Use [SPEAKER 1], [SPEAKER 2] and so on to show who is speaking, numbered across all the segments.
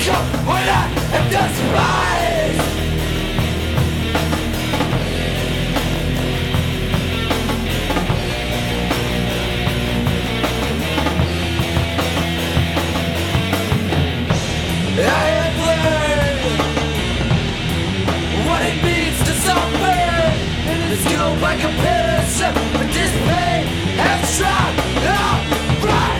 [SPEAKER 1] come when I am despised. I have learned what it means to suffer, and it is guilt by comparison. But this pain has struck right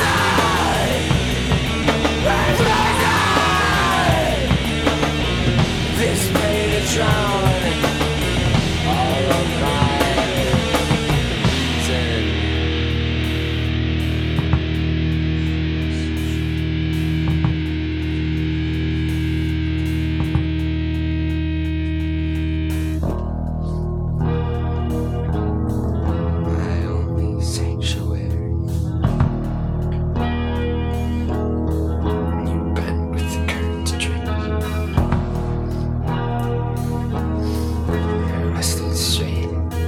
[SPEAKER 1] this pain is drowned all of my sin. My only sanctuary. You bend with the current to drink. Rested straight,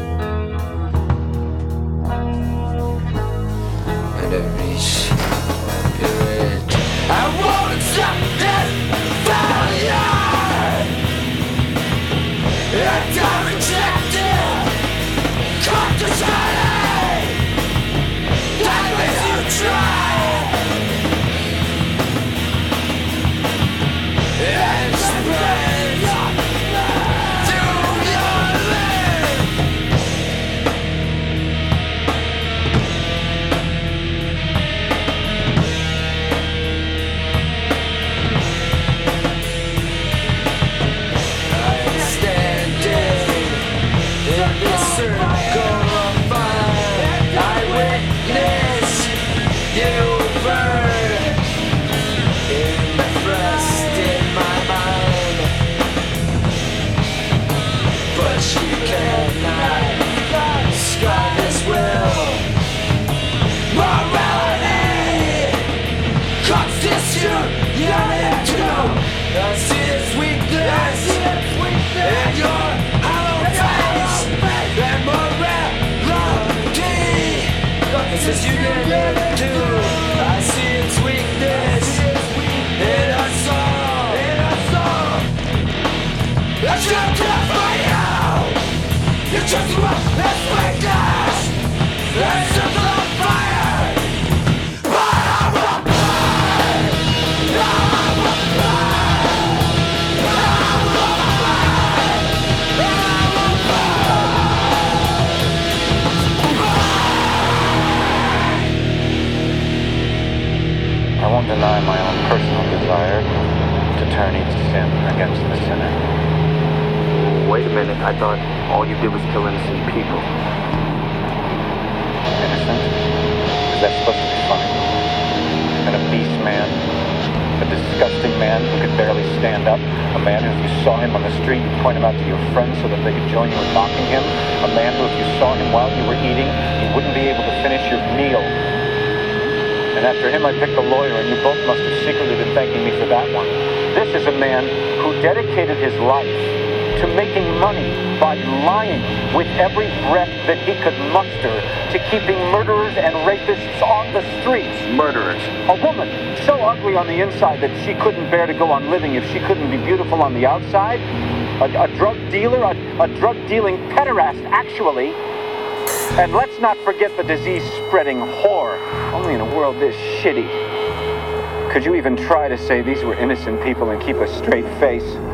[SPEAKER 1] and I reach your edge. I won't accept this failure, and I reject it. Condescending, that makes you try and spread through your life. I'm standing in this circle of fire. I witness you burn, impressed in my mind, but you cannot describe this will. Morality comes this yearning to. I see its weakness in your hollow face, and morality says you didn't do. I see its weakness in us all. I should death for you. You just want this weakness. It's simple on fire. But I will burn. I will burn. I will burn. I will
[SPEAKER 2] I won't deny my own personal desire to turn each sin against the sinner.
[SPEAKER 3] Wait a minute, I thought all you did was kill innocent people.
[SPEAKER 2] Innocent? Is that supposed to be funny? And a beast man? A disgusting man who could barely stand up? A man who, if you saw him on the street, you'd point him out to your friends so that they could join you in mocking him? A man who, if you saw him while you were eating, you wouldn't be able to finish your meal? And after him, I picked the lawyer, and you both must have secretly been thanking me for that one. This is a man who dedicated his life to making money by lying with every breath that he could muster to keeping murderers and rapists on the streets.
[SPEAKER 3] Murderers.
[SPEAKER 2] A woman so ugly on the inside that she couldn't bear to go on living if she couldn't be beautiful on the outside. A drug dealer, a drug-dealing pederast, actually. And let's not forget the disease-spreading whore. Only in a world this shitty could you even try to say these were innocent people and keep a straight face.